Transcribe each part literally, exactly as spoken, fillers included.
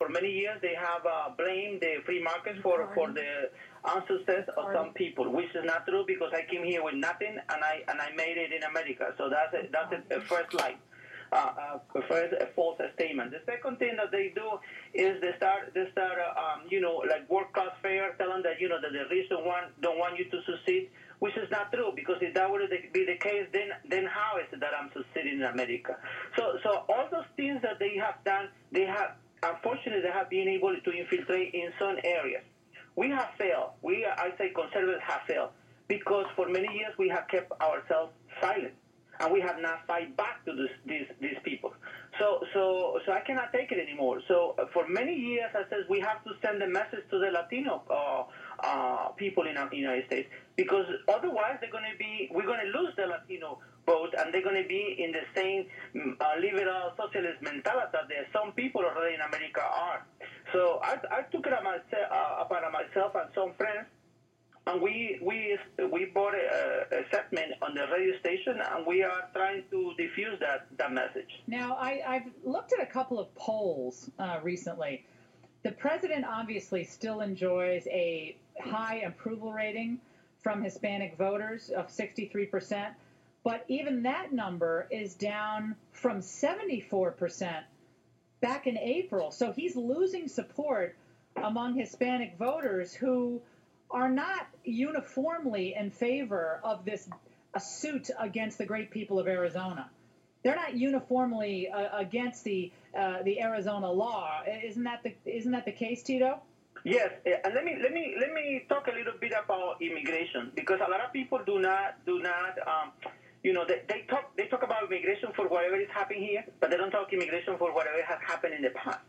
for many years they have uh, blamed the free markets for, for the unsuccess of some people, which is not true because I came here with nothing and I and I made it in America. So that's a, that's a, a first lie. Uh, uh, first, a false statement. The second thing that they do is they start, they start, uh, um, you know, like work class fair, telling that you know that the rich don't want don't want you to succeed, which is not true. Because if that were to be the case, then then how is it that I'm succeeding in America? So so all those things that they have done, they have unfortunately they have been able to infiltrate in some areas. We have failed. We, I say, conservatives have failed because for many years we have kept ourselves silent. And we have not fight back to this, these these people. So so so I cannot take it anymore. So uh, for many years I said we have to send a message to the Latino uh, uh, people in the United States because otherwise they're going to be we're going to lose the Latino vote and they're going to be in the same uh, liberal socialist mentality that there some people already in America are. So I, I took it upon myself, uh, upon myself and some friends. And we we we bought a, a segment on the radio station, and we are trying to diffuse that, that message. Now, I, I've looked at a couple of polls uh, recently. The president obviously still enjoys a high approval rating from Hispanic voters of sixty-three percent, but even that number is down from seventy-four percent back in April. So he's losing support among Hispanic voters who are not uniformly in favor of this a suit against the great people of Arizona. They're not uniformly uh, against the uh, the Arizona law. Isn't that the isn't that the case, Tito? Yes, and let me let me let me talk a little bit about immigration because a lot of people do not do not um, you know they, they talk they talk about immigration for whatever is happening here, but they don't talk immigration for whatever has happened in the past.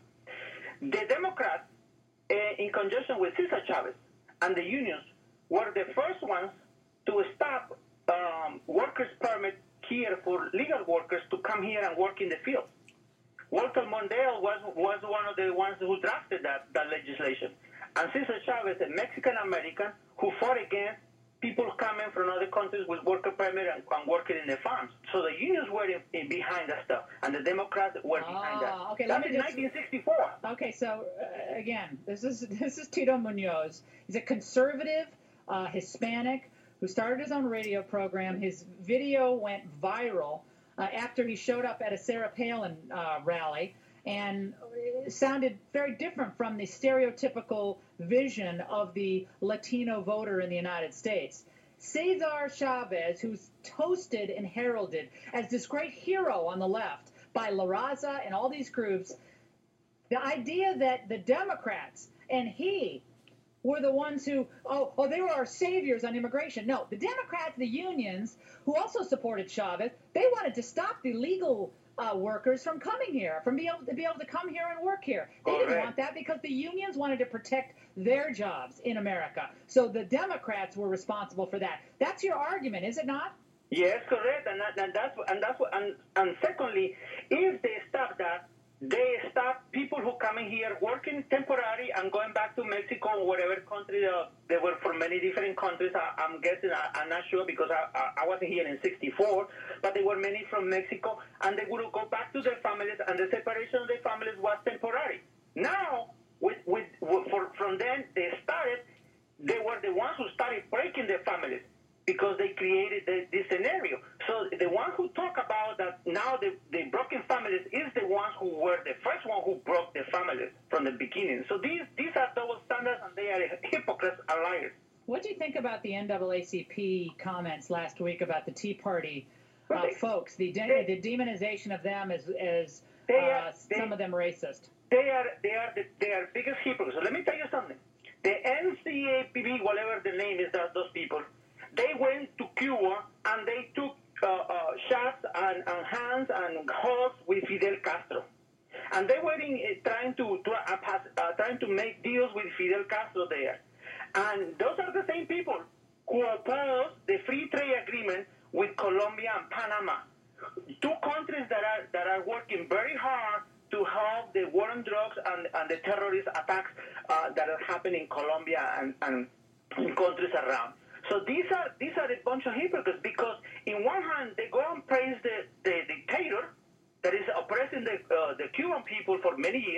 The Democrats, uh, in conjunction with Cesar Chavez and the unions, were the first ones to stop um, workers' permit here for legal workers to come here and work in the field. Walter Mondale was was one of the ones who drafted that, that legislation. And Cesar Chavez, a Mexican-American who fought against people coming from other countries with worker permit and, and working in the farms. So the unions were in, in behind that stuff, and the Democrats were ah, behind that. Okay, That's let me in just, nineteen sixty-four. Okay, so uh, again, this is this is Tito Munoz. He's a conservative, uh, Hispanic, who started his own radio program. His video went viral uh, after he showed up at a Sarah Palin uh, rally, and it sounded very different from the stereotypical vision of the Latino voter in the United States. Cesar Chavez, who's toasted and heralded as this great hero on the left by La Raza and all these groups, the idea that the Democrats and he were the ones who, oh, oh, they were our saviors on immigration. No, the Democrats, the unions, who also supported Chavez, they wanted to stop the legal uh, workers from coming here, from being able to be able to come here and work here. They didn't want that because the unions wanted to protect their jobs in America. So the Democrats were responsible for that. That's your argument, is it not? Yes, correct. And, that, and that's and that's what, and, and secondly, if they stop that, they stop people who come in here working temporary and going back to Mexico or whatever country uh, they were from many different countries. I, I'm guessing, I, I'm not sure because I, I, I wasn't here in sixty-four, but there were many from Mexico, and they would go back to their families, and the separation of their families was temporary. Now, with, with, with for, from then they started, they were the ones who started breaking their families, because they created the, this scenario. So the ones who talk about that now the, the broken families is the ones who were the first one who broke the families from the beginning. So these these are double standards, and they are hypocrites and liars. What do you think about the N double A C P comments last week about the Tea Party uh, they, folks, the, de- they, the demonization of them as, as they uh, are, they, some of them racist? They are they are the, they are biggest hypocrites. So let me tell you something. The N C A P B, whatever the name is, that those people, they went to Cuba and they took uh, uh, shots and, and hands and hugs with Fidel Castro, and they were in, uh, trying to, to uh, pass, uh, trying to make deals with Fidel Castro there. And those are the same people who opposed the free trade agreement with Colombia and Panama, two countries that are that are working very hard to help the war on drugs and, and the terrorist attacks uh, that are happening in Colombia and, and in countries around. So these are these are a bunch of hypocrites, because in one hand they go and praise the, the dictator that is oppressing the uh, the Cuban people for many years,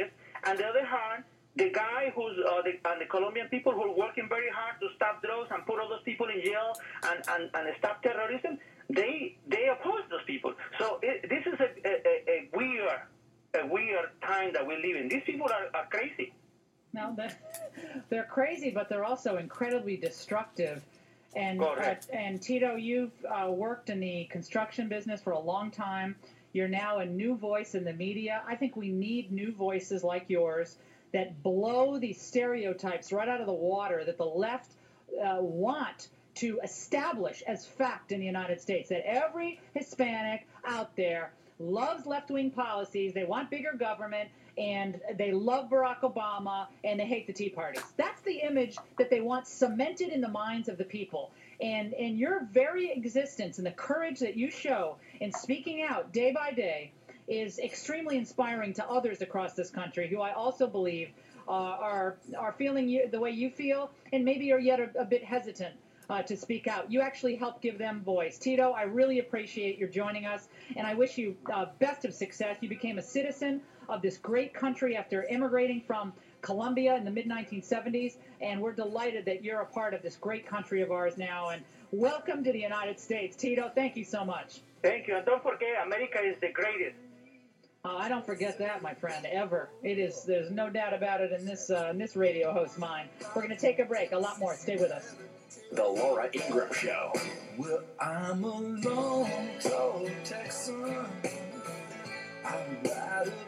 and the other hand, the guy who's uh, the, and the Colombian people who are working very hard to stop drugs and put all those people in jail and, and, and stop terrorism, they they oppose those people. So it, this is a, a, a weird a weird time that we live in. These people are, are crazy. No, they're, they're crazy, but they're also incredibly destructive. And uh, and Tito, you've uh, worked in the construction business for a long time. You're now a new voice in the media. I think we need new voices like yours that blow these stereotypes right out of the water that the left uh, want to establish as fact in the United States, that every Hispanic out there loves left-wing policies, they want bigger government, and they love Barack Obama, and they hate the Tea Parties. That's the image that they want cemented in the minds of the people. And, and your very existence and the courage that you show in speaking out day by day is extremely inspiring to others across this country who I also believe uh, are are feeling you, the way you feel, and maybe are yet a, a bit hesitant uh, to speak out. You actually help give them voice. Tito, I really appreciate your joining us, and I wish you uh, best of success. You became a citizen of this great country after immigrating from Colombia in the mid nineteen seventies, and we're delighted that you're a part of this great country of ours now, and welcome to the United States. Tito, thank you so much. Thank you, and don't forget, America is the greatest. Uh, I don't forget that, my friend, ever. It is. There's no doubt about it in this uh, in this radio host's mind. We're going to take a break. A lot more. Stay with us. The Laura Ingraham Show. Well, I'm a long, tall Texan. I ride a